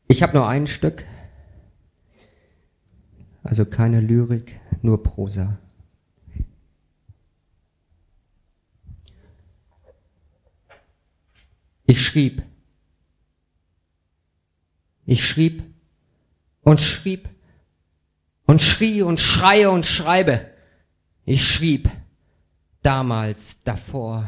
Ich habe nur ein Stück, also keine Lyrik, nur Prosa. Ich schrieb und schrieb und schrie und schreie und schreibe. Ich schrieb damals, davor.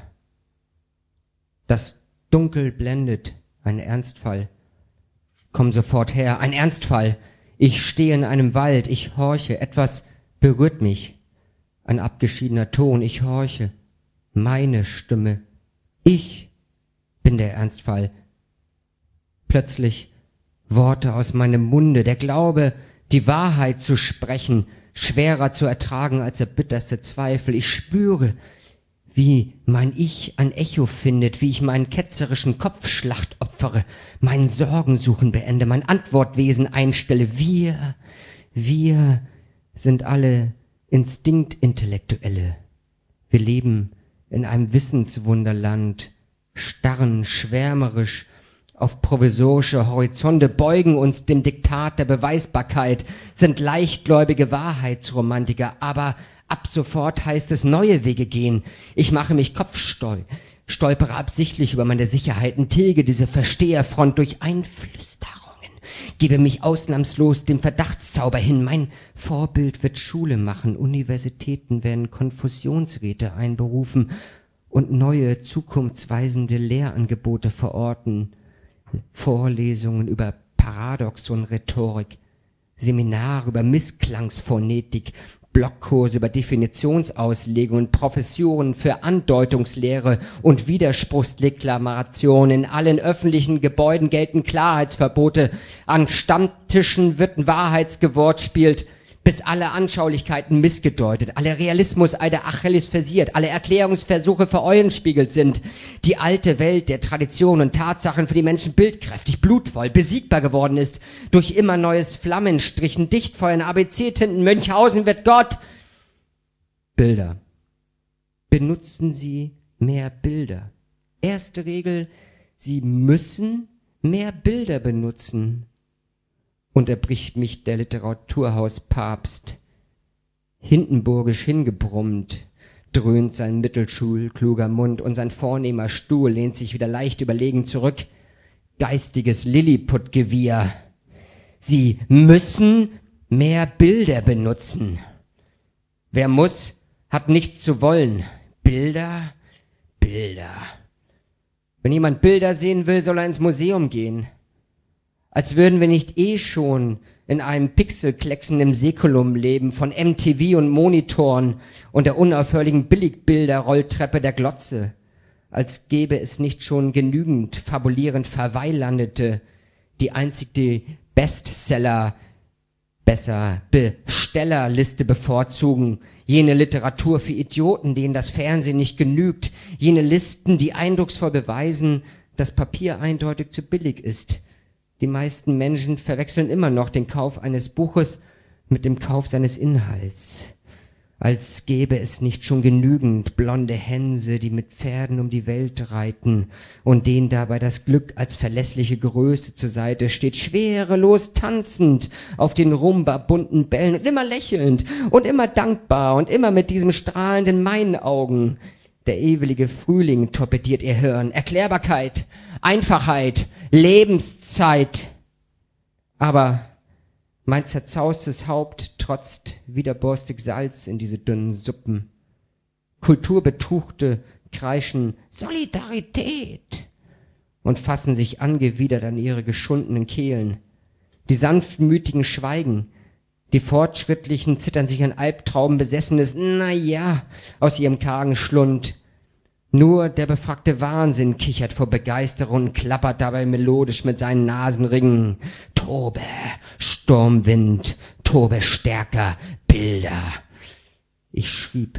Das Dunkel blendet, ein Ernstfall. Komm sofort her, ein Ernstfall. Ich stehe in einem Wald, ich horche, etwas berührt mich. Ein abgeschiedener Ton, ich horche. Meine Stimme. Ich bin der Ernstfall. Plötzlich Worte aus meinem Munde, der Glaube, die Wahrheit zu sprechen, schwerer zu ertragen als der bitterste Zweifel. Ich spüre, wie mein Ich ein Echo findet, wie ich meinen ketzerischen Kopfschlacht opfere, mein Sorgensuchen beende, mein Antwortwesen einstelle. Wir sind alle Instinktintellektuelle. Wir leben in einem Wissenswunderland, starren schwärmerisch auf provisorische Horizonte, beugen uns dem Diktat der Beweisbarkeit, sind leichtgläubige Wahrheitsromantiker, aber ab sofort heißt es neue Wege gehen. Ich mache mich stolpere absichtlich über meine Sicherheiten, tilge diese Versteherfront durch Einflüsterungen, gebe mich ausnahmslos dem Verdachtszauber hin. Mein Vorbild wird Schule machen, Universitäten werden Konfusionsräte einberufen und neue, zukunftsweisende Lehrangebote verorten, Vorlesungen über Paradoxon-Rhetorik, Seminare über Missklangsphonetik, Blockkurse über Definitionsauslegung und Professuren für Andeutungslehre und Widerspruchsdeklamation. In allen öffentlichen Gebäuden gelten Klarheitsverbote. An Stammtischen wird ein Wahrheitsgewort spielt, bis alle Anschaulichkeiten missgedeutet, alle Realismuseide Achilles versiert, alle Erklärungsversuche vereulenspiegelt sind. Die alte Welt der Traditionen und Tatsachen für die Menschen bildkräftig, blutvoll, besiegbar geworden ist, durch immer neues Flammenstrichen, Dichtfeuern, ABC-Tinten, Münchhausen wird Gott. Bilder. Benutzen Sie mehr Bilder. Erste Regel, Sie müssen mehr Bilder benutzen. Unterbricht mich der Literaturhauspapst. Hindenburgisch hingebrummt, dröhnt sein mittelschulkluger Mund und sein vornehmer Stuhl lehnt sich wieder leicht überlegen zurück. Geistiges Lilliputgewirr. Sie müssen mehr Bilder benutzen. Wer muss, hat nichts zu wollen. Bilder, Bilder. Wenn jemand Bilder sehen will, soll er ins Museum gehen. Als würden wir nicht schon in einem pixelklecksenden Säkulum leben von MTV und Monitoren und der unaufhörlichen Billigbilder-Rolltreppe der Glotze. Als gäbe es nicht schon genügend fabulierend Verweilandete, die einzig die Bestellerliste bevorzugen, jene Literatur für Idioten, denen das Fernsehen nicht genügt, jene Listen, die eindrucksvoll beweisen, dass Papier eindeutig zu billig ist. Die meisten Menschen verwechseln immer noch den Kauf eines Buches mit dem Kauf seines Inhalts. Als gäbe es nicht schon genügend blonde Hänse, die mit Pferden um die Welt reiten und denen dabei das Glück als verlässliche Größe zur Seite steht, schwerelos tanzend auf den rumbabunten Bällen und immer lächelnd und immer dankbar und immer mit diesem strahlenden Meinaugen. Der ewige Frühling torpediert ihr Hirn. Erklärbarkeit, Einfachheit, Lebenszeit. Aber mein zerzaustes Haupt trotzt widerborstig Salz in diese dünnen Suppen. Kulturbetuchte kreischen Solidarität und fassen sich angewidert an ihre geschundenen Kehlen. Die Sanftmütigen schweigen. Die Fortschrittlichen zittern sich an Albtrauben besessenes Na-ja aus ihrem kargen Schlund. Nur der befragte Wahnsinn kichert vor Begeisterung und klappert dabei melodisch mit seinen Nasenringen. Tobe, Sturmwind, tobe stärker, Bilder. Ich schrieb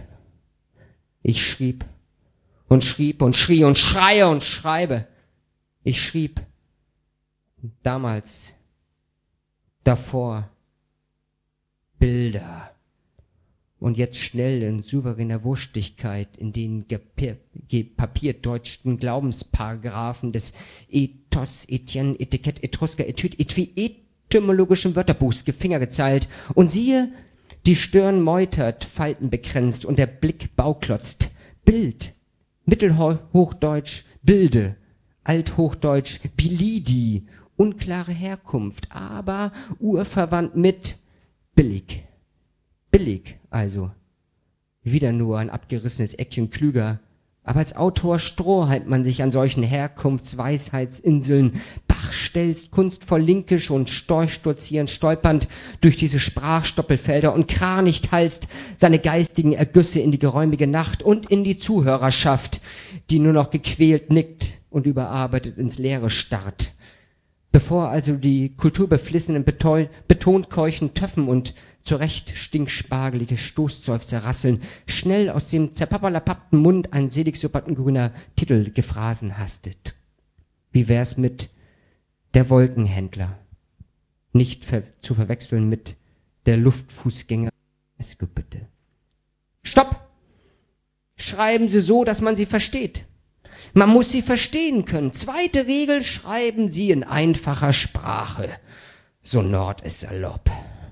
und schrieb und schrie und schreie und schreibe. Ich schrieb damals, davor, Bilder und jetzt schnell in souveräner Wurstigkeit in den papierdeutschten Glaubensparagraphen des Ethos, Etienne, Etikett, Etrusker, Etyd, Etui, etymologischen Wörterbuchs gefingergezeilt. Und siehe, die Stirn meutert, Falten begrenzt und der Blick bauklotzt. Bild, Mittelhochdeutsch, Bilde, Althochdeutsch, Bilidi, unklare Herkunft, aber urverwandt mit billig. Billig also. Wieder nur ein abgerissenes Eckchen klüger. Aber als Autor strohhalmt man sich an solchen Herkunftsweisheitsinseln, bachstelzt kunstvoll linkisch und storchsturzierend stolpernd durch diese Sprachstoppelfelder und kranicht halst seine geistigen Ergüsse in die geräumige Nacht und in die Zuhörerschaft, die nur noch gequält nickt und überarbeitet ins Leere starrt. Bevor also die kulturbeflissenen betont keuchen Töffen und zurecht stinkspargelige Stoßseufzer rasseln, schnell aus dem zerpapperlapappten Mund ein selig grüner Titel gefrasen hastet. Wie wär's mit der Wolkenhändler? Nicht zu verwechseln mit der Luftfußgänger. Bitte. Stopp! Schreiben Sie so, dass man sie versteht. Man muss sie verstehen können. Zweite Regel, schreiben Sie in einfacher Sprache. So Nord ist salopp.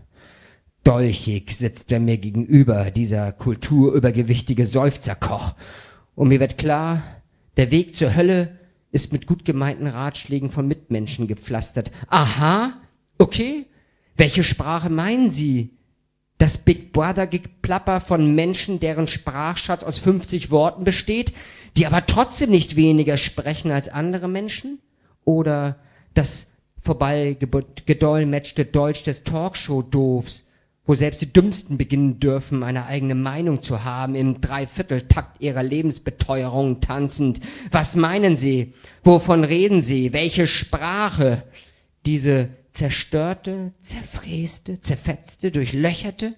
Dolchig sitzt er mir gegenüber, dieser kulturübergewichtige Seufzerkoch. Und mir wird klar, der Weg zur Hölle ist mit gut gemeinten Ratschlägen von Mitmenschen gepflastert. Aha, okay. Welche Sprache meinen Sie? Das Big Brother-Geplapper von Menschen, deren Sprachschatz aus 50 Worten besteht, die aber trotzdem nicht weniger sprechen als andere Menschen? Oder das vorbeigedolmetschte Deutsch des Talkshow-Doofs, wo selbst die Dümmsten beginnen dürfen, eine eigene Meinung zu haben, im Dreivierteltakt ihrer Lebensbeteuerung tanzend. Was meinen Sie? Wovon reden Sie? Welche Sprache? Diese zerstörte, zerfräste, zerfetzte, durchlöcherte?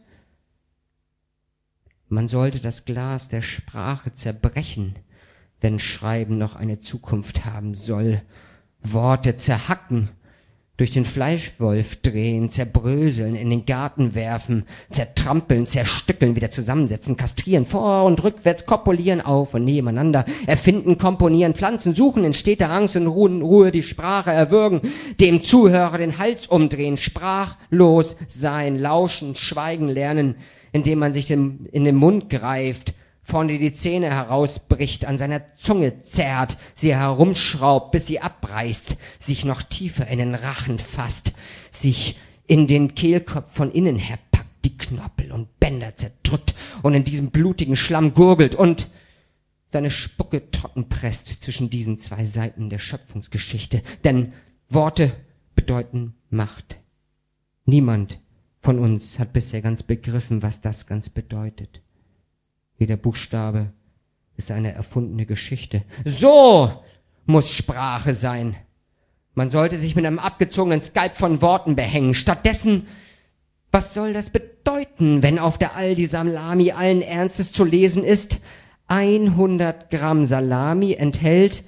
Man sollte das Glas der Sprache zerbrechen, wenn Schreiben noch eine Zukunft haben soll. Worte zerhacken, durch den Fleischwolf drehen, zerbröseln, in den Garten werfen, zertrampeln, zerstückeln, wieder zusammensetzen, kastrieren, vor- und rückwärts, kopulieren, auf und nebeneinander, erfinden, komponieren, pflanzen, suchen, in steter Angst und Ruhe die Sprache erwürgen, dem Zuhörer den Hals umdrehen, sprachlos sein, lauschen, schweigen lernen, indem man sich in den Mund greift, vorne die Zähne herausbricht, an seiner Zunge zerrt, sie herumschraubt, bis sie abreißt, sich noch tiefer in den Rachen fasst, sich in den Kehlkopf von innen herpackt, die Knorpel und Bänder zerdrückt und in diesem blutigen Schlamm gurgelt und seine Spucke trocken presst zwischen diesen zwei Seiten der Schöpfungsgeschichte. Denn Worte bedeuten Macht. Niemand von uns hat bisher ganz begriffen, was das ganz bedeutet. Jeder Buchstabe ist eine erfundene Geschichte. So muss Sprache sein. Man sollte sich mit einem abgezogenen Skalp von Worten behängen. Stattdessen, was soll das bedeuten, wenn auf der Aldi Salami allen Ernstes zu lesen ist, 100 Gramm Salami enthält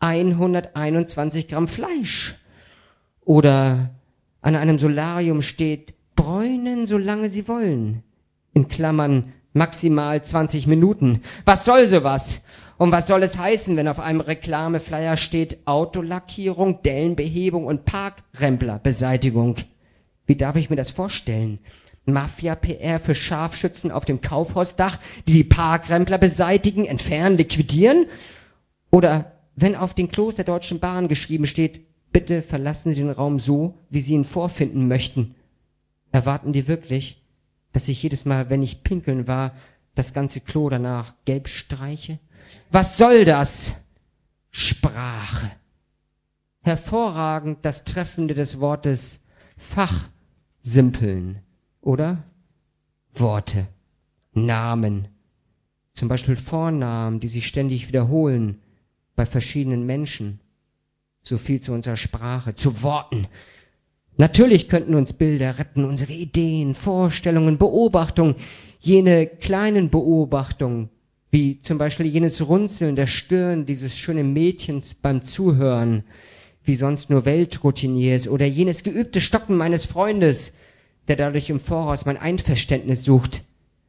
121 Gramm Fleisch? Oder an einem Solarium steht, bräunen, solange Sie wollen. In Klammern maximal 20 Minuten. Was soll sowas? Und was soll es heißen, wenn auf einem Reklameflyer steht Autolackierung, Dellenbehebung und Parkremplerbeseitigung? Wie darf ich mir das vorstellen? Mafia-PR für Scharfschützen auf dem Kaufhausdach, die Parkrempler beseitigen, entfernen, liquidieren? Oder wenn auf den Klos der Deutschen Bahn geschrieben steht, bitte verlassen Sie den Raum so, wie Sie ihn vorfinden möchten. Erwarten die wirklich, dass ich jedes Mal, wenn ich pinkeln war, das ganze Klo danach gelb streiche? Was soll das? Sprache. Hervorragend das Treffende des Wortes Fachsimpeln, oder? Worte, Namen, zum Beispiel Vornamen, die sich ständig wiederholen bei verschiedenen Menschen. So viel zu unserer Sprache, zu Worten. Natürlich könnten uns Bilder retten, unsere Ideen, Vorstellungen, Beobachtungen, jene kleinen Beobachtungen, wie zum Beispiel jenes Runzeln der Stirn dieses schönen Mädchens beim Zuhören, wie sonst nur Weltroutiniers, oder jenes geübte Stocken meines Freundes, der dadurch im Voraus mein Einverständnis sucht.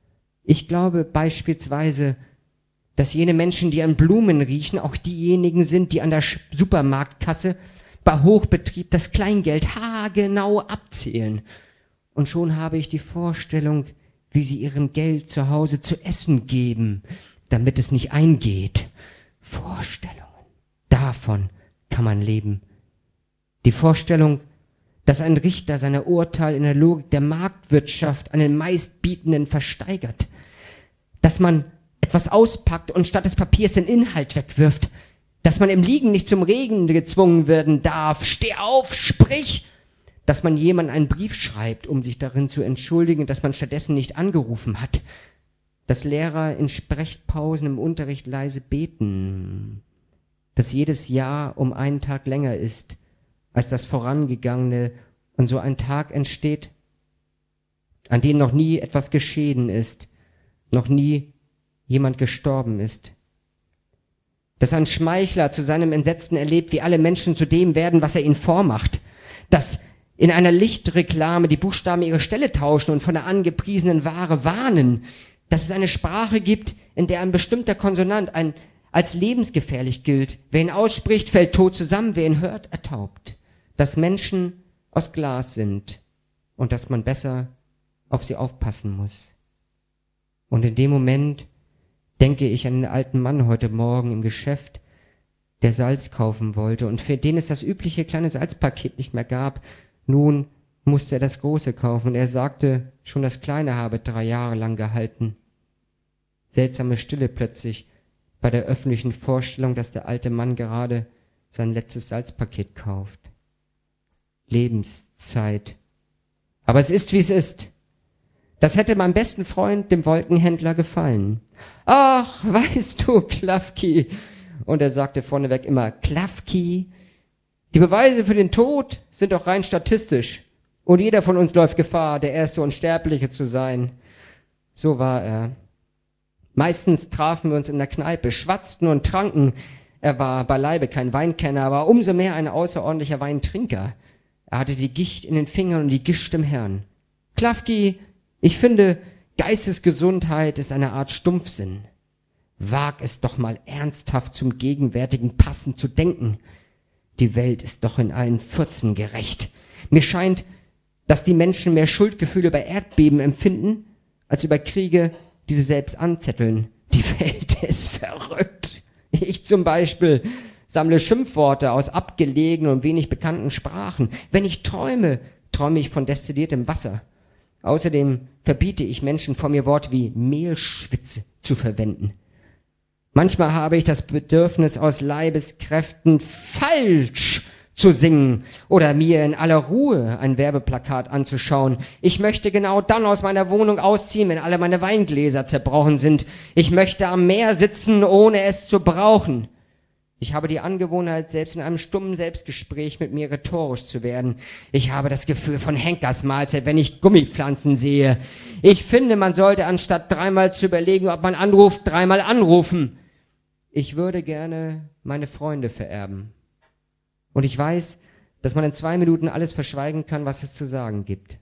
Ich glaube beispielsweise, dass jene Menschen, die an Blumen riechen, auch diejenigen sind, die an der Supermarktkasse bei Hochbetrieb das Kleingeld haargenau abzählen. Und schon habe ich die Vorstellung, wie sie ihrem Geld zu Hause zu essen geben, damit es nicht eingeht. Vorstellungen. Davon kann man leben. Die Vorstellung, dass ein Richter seine Urteile in der Logik der Marktwirtschaft an den Meistbietenden versteigert. Dass man etwas auspackt und statt des Papiers den Inhalt wegwirft. Dass man im Liegen nicht zum Reden gezwungen werden darf. Steh auf, sprich! Dass man jemandem einen Brief schreibt, um sich darin zu entschuldigen, dass man stattdessen nicht angerufen hat. Dass Lehrer in Sprechpausen im Unterricht leise beten. Dass jedes Jahr um einen Tag länger ist als das vorangegangene und so ein Tag entsteht, an dem noch nie etwas geschehen ist, noch nie jemand gestorben ist. Dass ein Schmeichler zu seinem Entsetzen erlebt, wie alle Menschen zu dem werden, was er ihnen vormacht. Dass in einer Lichtreklame die Buchstaben ihre Stelle tauschen und von der angepriesenen Ware warnen. Dass es eine Sprache gibt, in der ein bestimmter Konsonant als lebensgefährlich gilt. Wer ihn ausspricht, fällt tot zusammen, wer ihn hört, ertaubt. Dass Menschen aus Glas sind und dass man besser auf sie aufpassen muss. Und in dem Moment denke ich an den alten Mann heute Morgen im Geschäft, der Salz kaufen wollte und für den es das übliche kleine Salzpaket nicht mehr gab. Nun musste er das große kaufen und er sagte, schon das kleine habe 3 Jahre lang gehalten. Seltsame Stille plötzlich bei der öffentlichen Vorstellung, dass der alte Mann gerade sein letztes Salzpaket kauft. Lebenszeit. Aber es ist, wie es ist. Das hätte meinem besten Freund, dem Wolkenhändler, gefallen. Ach, weißt du, Klafki, und er sagte vorneweg immer Klafki, die Beweise für den Tod sind doch rein statistisch und jeder von uns läuft Gefahr, der erste Unsterbliche zu sein. So war er. Meistens trafen wir uns in der Kneipe, schwatzten und tranken. Er war beileibe kein Weinkenner, aber umso mehr ein außerordentlicher Weintrinker. Er hatte die Gicht in den Fingern und die Gischt im Hirn. Klafki, ich finde, Geistesgesundheit ist eine Art Stumpfsinn. Wag es doch mal ernsthaft zum Gegenwärtigen passend zu denken. Die Welt ist doch in allen Fürzen gerecht. Mir scheint, dass die Menschen mehr Schuldgefühle bei Erdbeben empfinden, als über Kriege, die sie selbst anzetteln. Die Welt ist verrückt. Ich zum Beispiel sammle Schimpfworte aus abgelegenen und wenig bekannten Sprachen. Wenn ich träume, träume ich von destilliertem Wasser. Außerdem verbiete ich Menschen vor mir Worte wie Mehlschwitze zu verwenden. Manchmal habe ich das Bedürfnis, aus Leibeskräften falsch zu singen oder mir in aller Ruhe ein Werbeplakat anzuschauen. Ich möchte genau dann aus meiner Wohnung ausziehen, wenn alle meine Weingläser zerbrochen sind. Ich möchte am Meer sitzen, ohne es zu brauchen. Ich habe die Angewohnheit, selbst in einem stummen Selbstgespräch mit mir rhetorisch zu werden. Ich habe das Gefühl von Henkersmahlzeit, wenn ich Gummipflanzen sehe. Ich finde, man sollte anstatt 3-mal zu überlegen, ob man anruft, 3-mal anrufen. Ich würde gerne meine Freunde vererben. Und ich weiß, dass man in 2 Minuten alles verschweigen kann, was es zu sagen gibt.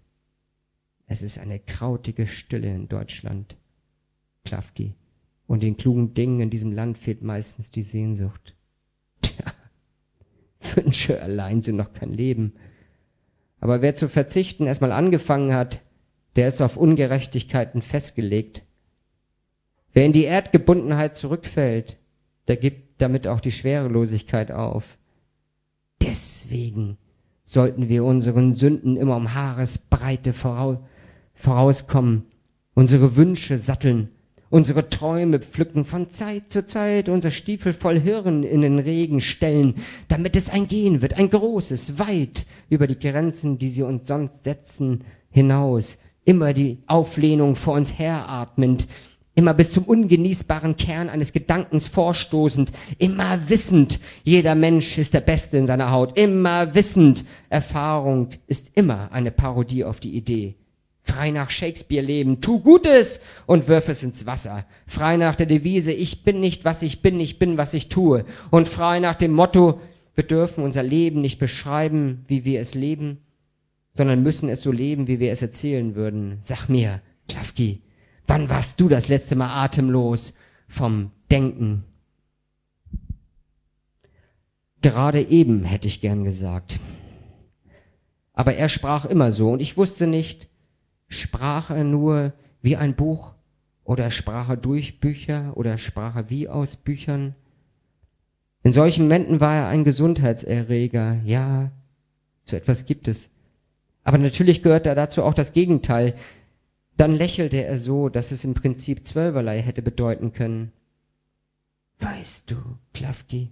Es ist eine krautige Stille in Deutschland, Klafki. Und den klugen Dingen in diesem Land fehlt meistens die Sehnsucht. Tja, Wünsche allein sind noch kein Leben. Aber wer zu verzichten erstmal angefangen hat, der ist auf Ungerechtigkeiten festgelegt. Wer in die Erdgebundenheit zurückfällt, der gibt damit auch die Schwerelosigkeit auf. Deswegen sollten wir unseren Sünden immer um Haaresbreite vorauskommen, unsere Wünsche satteln, unsere Träume pflücken, von Zeit zu Zeit unser Stiefel voll Hirn in den Regen stellen, damit es ein Gehen wird, ein großes, weit über die Grenzen, die sie uns sonst setzen, hinaus, immer die Auflehnung vor uns heratmend, immer bis zum ungenießbaren Kern eines Gedankens vorstoßend, immer wissend, jeder Mensch ist der Beste in seiner Haut, immer wissend, Erfahrung ist immer eine Parodie auf die Idee. Frei nach Shakespeare leben, tu Gutes und wirf es ins Wasser. Frei nach der Devise, ich bin nicht, was ich bin, was ich tue. Und frei nach dem Motto, wir dürfen unser Leben nicht beschreiben, wie wir es leben, sondern müssen es so leben, wie wir es erzählen würden. Sag mir, Klafki, Wann warst du das letzte Mal atemlos vom Denken? Gerade eben, hätte ich gern gesagt. Aber er sprach immer so und ich wusste nicht, sprach er nur wie ein Buch oder sprach er durch Bücher oder sprach er wie aus Büchern? In solchen Momenten war er ein Gesundheitserreger. Ja, so etwas gibt es. Aber natürlich gehört da dazu auch das Gegenteil. Dann lächelte er so, dass es im Prinzip zwölferlei hätte bedeuten können. Weißt du, Klafki,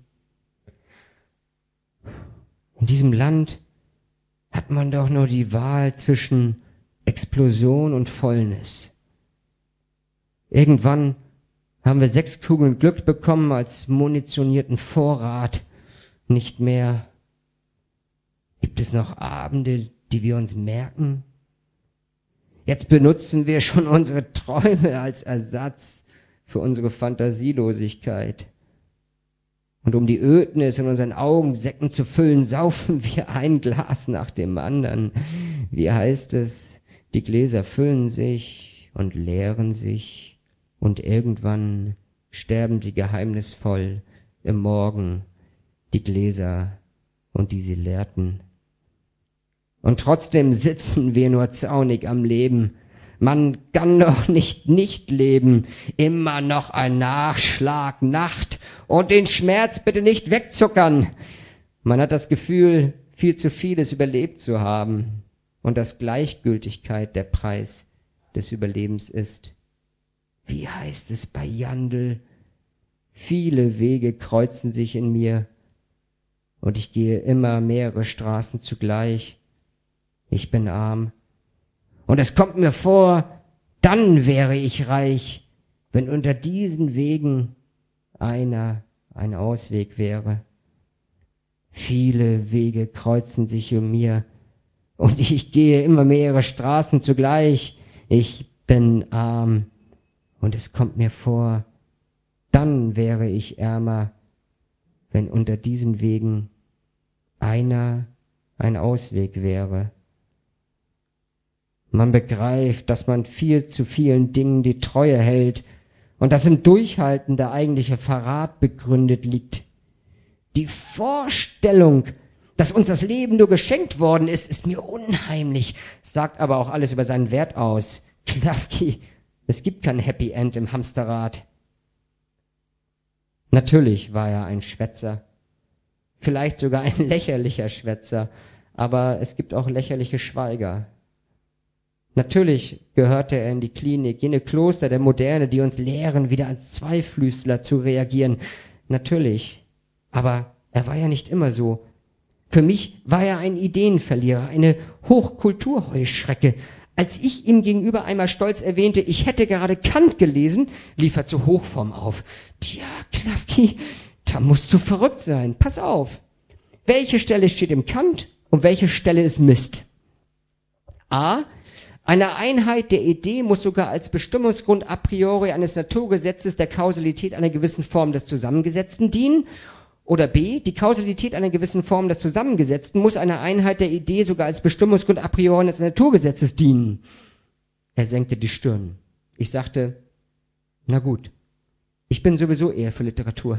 in diesem Land hat man doch nur die Wahl zwischen Explosion und Fäulnis. Irgendwann haben wir 6 Kugeln Glück bekommen als munitionierten Vorrat. Nicht mehr. Gibt es noch Abende, die wir uns merken? Jetzt benutzen wir schon unsere Träume als Ersatz für unsere Fantasielosigkeit. Und um die Ödnis in unseren Augensäcken zu füllen, saufen wir ein Glas nach dem anderen. Wie heißt es? Die Gläser füllen sich und leeren sich und irgendwann sterben sie geheimnisvoll im Morgen, die Gläser und die sie leerten. Und trotzdem sitzen wir nur zaunig am Leben. Man kann doch nicht leben. Immer noch ein Nachschlag, Nacht und den Schmerz bitte nicht wegzuckern. Man hat das Gefühl, viel zu vieles überlebt zu haben und dass Gleichgültigkeit der Preis des Überlebens ist. Wie heißt es bei Jandl? Viele Wege kreuzen sich in mir und ich gehe immer mehrere Straßen zugleich. Ich bin arm. Und es kommt mir vor, dann wäre ich reich, wenn unter diesen Wegen einer ein Ausweg wäre. Viele Wege kreuzen sich um mir und ich gehe immer mehrere Straßen zugleich. Ich bin arm und es kommt mir vor, dann wäre ich ärmer, wenn unter diesen Wegen einer ein Ausweg wäre. Man begreift, dass man viel zu vielen Dingen die Treue hält und dass im Durchhalten der eigentliche Verrat begründet liegt. Die Vorstellung, dass uns das Leben nur geschenkt worden ist, ist mir unheimlich, sagt aber auch alles über seinen Wert aus. Klafki, es gibt kein Happy End im Hamsterrad. Natürlich war er ein Schwätzer, vielleicht sogar ein lächerlicher Schwätzer, aber es gibt auch lächerliche Schweiger. Natürlich gehörte er in die Klinik, jene Kloster der Moderne, die uns lehren, wieder als Zweiflüstler zu reagieren. Natürlich. Aber er war ja nicht immer so. Für mich war er ein Ideenverlierer, eine Hochkulturheuschrecke. Als ich ihm gegenüber einmal stolz erwähnte, ich hätte gerade Kant gelesen, lief er zu Hochform auf. Tja, Klafki, da musst du verrückt sein. Pass auf. Welche Stelle steht im Kant und welche Stelle ist Mist? A. Eine Einheit der Idee muss sogar als Bestimmungsgrund a priori eines Naturgesetzes der Kausalität einer gewissen Form des Zusammengesetzten dienen. Oder b. Die Kausalität einer gewissen Form des Zusammengesetzten muss einer Einheit der Idee sogar als Bestimmungsgrund a priori eines Naturgesetzes dienen. Er senkte die Stirn. Ich sagte, na gut, ich bin sowieso eher für Literatur.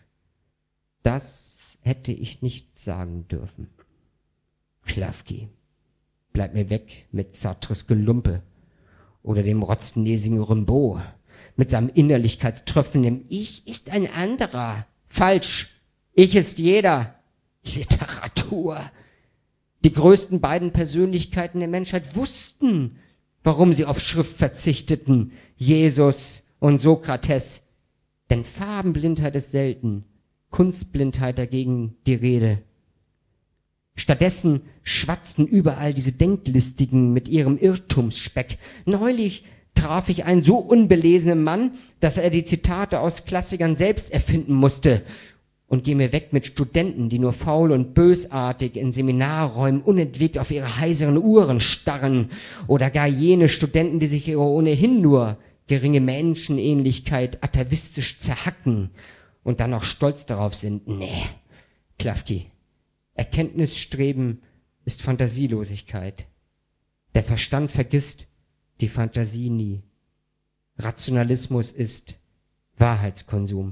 Das hätte ich nicht sagen dürfen. Klafki. Bleib mir weg mit Sartres Gelumpe oder dem rotznäsigen Rimbaud mit seinem Innerlichkeitströpfen im Ich ist ein anderer. Falsch. Ich ist jeder. Literatur. Die größten beiden Persönlichkeiten der Menschheit wussten, warum sie auf Schrift verzichteten. Jesus und Sokrates. Denn Farbenblindheit ist selten, Kunstblindheit dagegen die Rede. Stattdessen schwatzten überall diese Denklistigen mit ihrem Irrtumsspeck. Neulich traf ich einen so unbelesenen Mann, dass er die Zitate aus Klassikern selbst erfinden musste. Und geh mir weg mit Studenten, die nur faul und bösartig in Seminarräumen unentwegt auf ihre heiseren Uhren starren. Oder gar jene Studenten, die sich ihre ohnehin nur geringe Menschenähnlichkeit atavistisch zerhacken und dann noch stolz darauf sind. Nee, Klafki. Erkenntnisstreben ist Fantasielosigkeit. Der Verstand vergisst, die Fantasie nie. Rationalismus ist Wahrheitskonsum.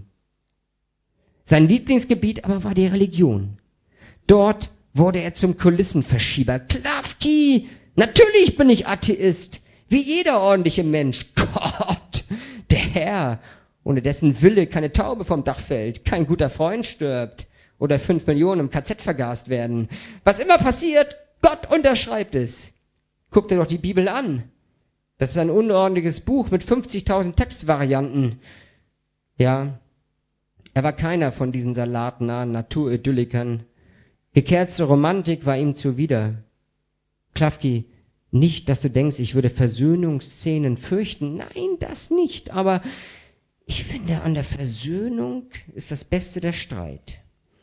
Sein Lieblingsgebiet aber war die Religion. Dort wurde er zum Kulissenverschieber. Klafki, natürlich bin ich Atheist, wie jeder ordentliche Mensch. Gott, der Herr, ohne dessen Wille keine Taube vom Dach fällt, kein guter Freund stirbt oder 5 Millionen im KZ vergast werden. Was immer passiert, Gott unterschreibt es. Guck dir doch die Bibel an. Das ist ein unordentliches Buch mit 50.000 Textvarianten. Ja, er war keiner von diesen salatnahen Naturidyllikern. Gekerzte Romantik war ihm zuwider. Klafki, nicht, dass du denkst, ich würde Versöhnungsszenen fürchten. Nein, das nicht. Aber ich finde, an der Versöhnung ist das Beste der Streit.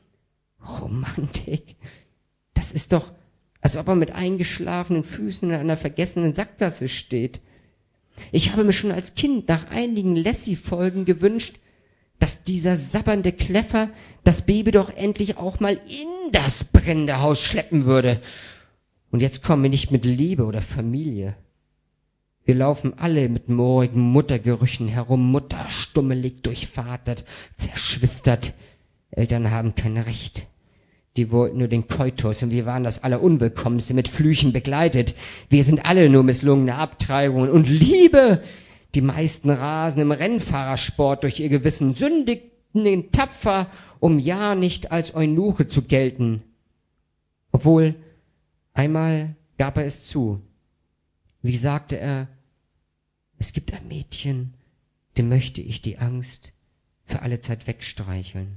Romantik, das ist doch, als ob er mit eingeschlafenen Füßen in einer vergessenen Sackgasse steht. Ich habe mir schon als Kind nach einigen Lassie-Folgen gewünscht, dass dieser sabbernde Kläffer das Baby doch endlich auch mal in das brennende Haus schleppen würde. Und jetzt kommen wir nicht mit Liebe oder Familie. Wir laufen alle mit moorigen Muttergerüchen herum, Mutter stummelig, durchvatert, zerschwistert. Eltern haben kein Recht. Die wollten nur den Koitus und wir waren das Allerunwillkommenste, mit Flüchen begleitet. Wir sind alle nur misslungene Abtreibungen. Und Liebe! Die meisten rasen im Rennfahrersport durch ihr Gewissen, sündigten tapfer, um ja nicht als Eunuche zu gelten. Obwohl, einmal gab er es zu. Wie sagte er, es gibt ein Mädchen, dem möchte ich die Angst für alle Zeit wegstreicheln.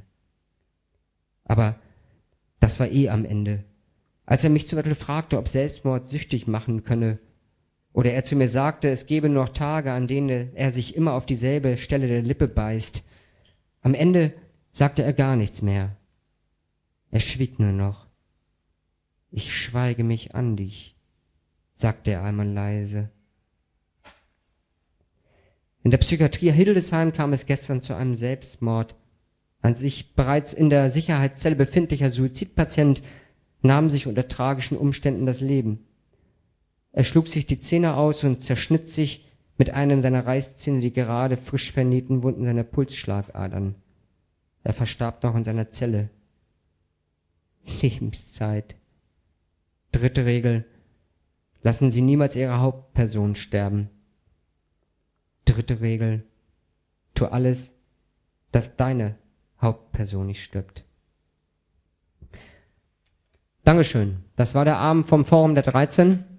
Aber das war am Ende. Als er mich zum Beispiel fragte, ob Selbstmord süchtig machen könne, oder er zu mir sagte, es gebe noch Tage, an denen er sich immer auf dieselbe Stelle der Lippe beißt. Am Ende sagte er gar nichts mehr. Er schwieg nur noch. Ich schweige mich an dich, sagte er einmal leise. In der Psychiatrie Hildesheim kam es gestern zu einem Selbstmord. Ein sich bereits in der Sicherheitszelle befindlicher Suizidpatient nahm sich unter tragischen Umständen das Leben. Er schlug sich die Zähne aus und zerschnitt sich mit einem seiner Reißzähne die gerade frisch vernähten Wunden seiner Pulsschlagadern. Er verstarb noch in seiner Zelle. Lebenszeit. 3. Regel. Lassen Sie niemals Ihre Hauptperson sterben. 3. Regel. Tu alles, dass deine Hauptperson nicht stirbt. Dankeschön. Das war der Abend vom Forum der 13.